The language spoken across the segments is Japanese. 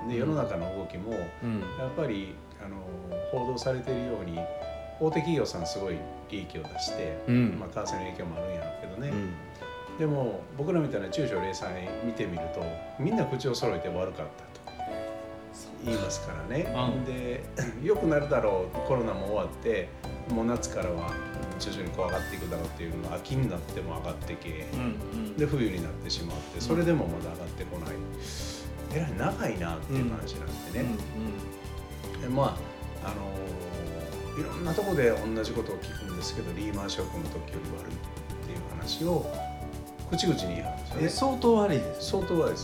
で世の中の動きもやっぱり報道されているように大手企業さんすごい利益を出して、為替の影響もあるんやろうけどね、でも僕らみたいな中小零細見てみるとみんな口を揃えて悪かったと言いますからね、で良くなるだろう、コロナも終わってもう夏からは徐々にこう上がっていくだろうっていうのが秋になっても上がってけ、で冬になってしまって、それでもまだ上がってこない、えらい長いなっていう話になってね、でまあいろんなとこで同じことを聞くんですけど、リーマンショックの時より悪いっていう話を口々に言い張るんですよね。 相当悪いです、 相当悪いです。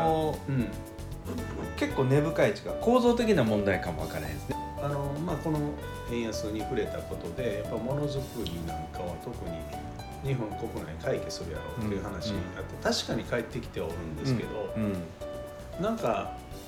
結構根深い違う構造的な問題かもわからないですね。 この円安に触れたことでやっぱものづくりなんかは特に日本国内回帰するやろうっていう話になって、確かに帰ってきてはおるんですけど、なんか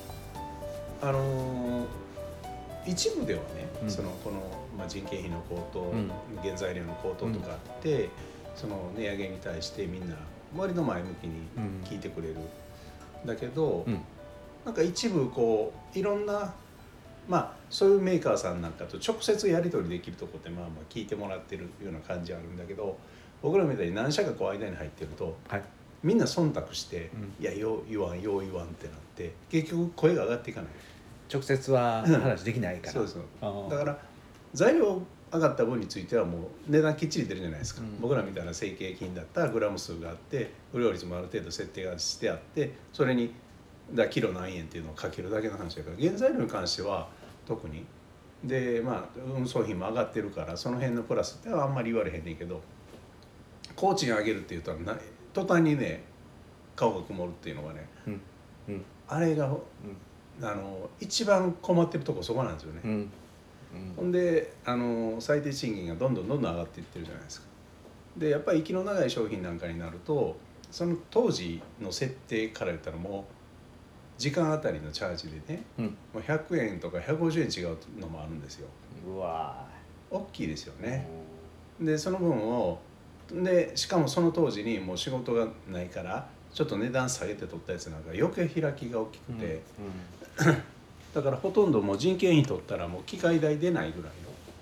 一部ではね、人件費の高騰、原材料の高騰とかあって、その値上げに対してみんな割と前向きに聞いてくれる、だけど、なんか一部こういろんなそういうメーカーさんなんかと直接やり取りできるとこって聞いてもらってるような感じあるんだけど、僕らみたいに何社かこう間に入ってると、みんな忖度して、いやよう言わんってなって結局声が上がっていかない、 直接は話できないから、 そうだから材料上がった分についてはもう値段きっちり出るじゃないですか、僕らみたいな成形品だったらグラム数があって不良率もある程度設定がしてあって、それにキロ何円っていうのをかけるだけの話だから、原材料に関しては特にで運送費も上がってるから、その辺のプラスってはあんまり言われへんねんけど、工賃上げるっていうと途端にね顔が曇るっていうのがね、あれが、一番困ってるとこそこなんですよね。ほんで最低賃金がどんどん上がっていってるじゃないですか。でやっぱり息の長い商品なんかになると、その当時の設定から言ったらもう時間あたりのチャージでね、もう100円とか150円違うのもあるんですよ。 うわ大きいですよね。でその分をしかもその当時にもう仕事がないからちょっと値段下げて取ったやつなんか余計開きが大きくて、だからほとんどもう人件費取ったらもう機械代出ないぐらい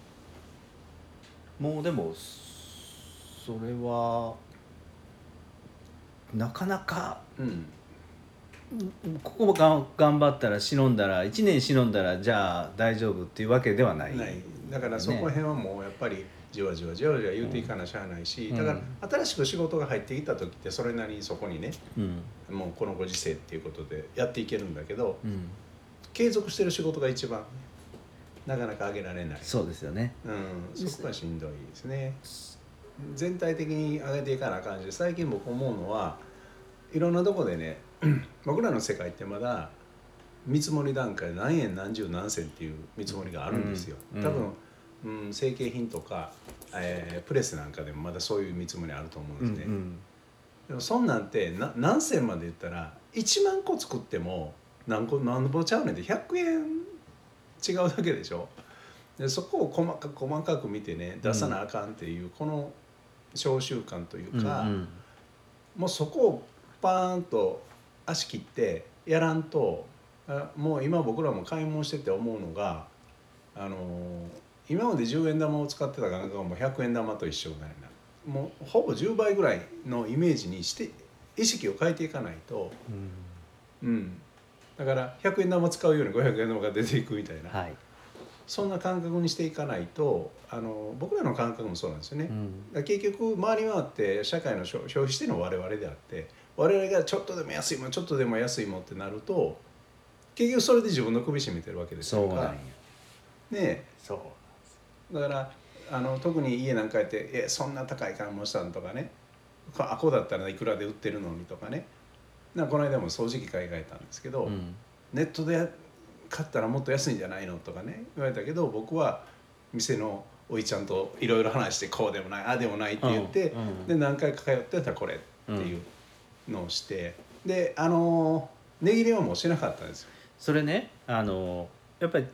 の、もうでもそれはなかなか、ここも頑張ったら忍んだら1年忍んだらじゃあ大丈夫っていうわけではない、 だからそこら辺はもうやっぱりじわじわ言うていかなしゃあないし、だから新しく仕事が入ってきた時ってそれなりにそこにね、もうこのご時世っていうことでやっていけるんだけど、継続してる仕事が一番なかなか上げられない。 そうですよね、 そこはしんどいですね。全体的に上げていかなあかんし、最近僕思うのはいろんなとこでね僕らの世界ってまだ見積もり段階で何円何十何銭っていう見積もりがあるんですよ。多分、成形品とか、プレスなんかでもまだそういう見積もりあると思うんですね。でもそんなんて何銭まで言ったら1万個作っても何ぼちゃうねんって100円違うだけでしょ。でそこを細かく見てね出さなあかんっていうこの召集感というか、もうそこをパーンと足切ってやらんと、もう今僕らも買い物してて思うのが、今まで10円玉を使ってた感覚がもう100円玉と一緒みたいな、もうほぼ10倍ぐらいのイメージにして意識を変えていかないと、だから100円玉使うように500円玉が出ていくみたいな、そんな感覚にしていかないと、僕らの感覚もそうなんですよね。結局回り回って社会の消費しての我々であって、我々がちょっとでも安いもんちょっとでも安いもんってなると結局それで自分の首絞めてるわけですから。 そうなんやね、そうだから特に家なんかやってそんな高い買い物したんとかね、あこうだったらいくらで売ってるのにとかね、この間も掃除機買い替えたんですけど、ネットで買ったらもっと安いんじゃないのとかね言われたけど、僕は店のおいちゃんといろいろ話してこうでもないあでもないって言って、で何回か通ってたらこれっていうのをして、で値切りはもうしなかったんですよ。 それねやっぱり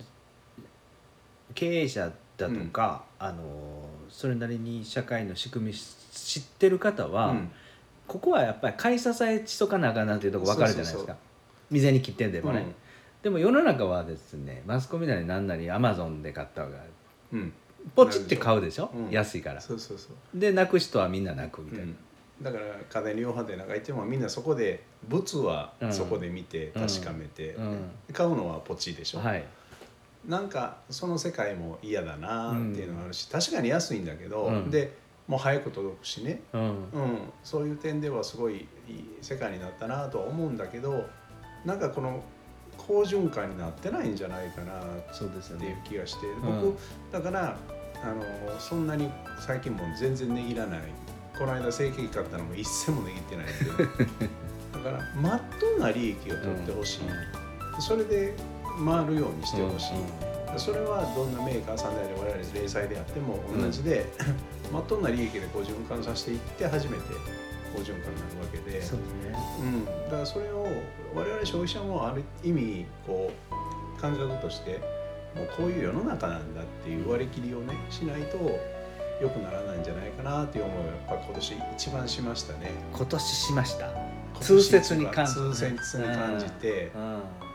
経営者だとか、それなりに社会の仕組み知ってる方は、ここはやっぱり買い支えしとかなあかんなっていうところ分かるじゃないですか。 未然に切ってんでもね、 うんでも世の中はですねマスコミなりなんなりアマゾンで買った方がうんポチって買うでしょ、 うん安いから。 そうそうそう、 で泣く人はみんな泣くみたいな、 だから家電量販店なんか行ってもみんなそこで物はそこで見て確かめて、買うのはポチでしょ、 はい、 なんかその世界も嫌だなっていうのがあるし、確かに安いんだけど、 うんでもう早く届くしね、 うんそういう点ではすごいいい世界になったなとは思うんだけど、なんかこの好循環になってないんじゃないかなそうですよっていうね。 気がして、 ん僕だからそんなに最近も全然値切らない。この間正規買ったのも一銭も値切ってないんでだからまっとうな利益を取ってほしい、それで回るようにしてほしい、それはどんなメーカーさんであれ我々零細であっても同じで、まっとうな利益でこう循環させていって初めて好循環になるわけで、 そうですね。 だからそれを我々消費者もある意味こう感覚としてもうこういう世の中なんだっていう割り切りをねしないと良くならないんじゃないかなっていう思いをやっぱ今年一番しましたね。 今年しました。痛切に感じ痛切に感じて、 うん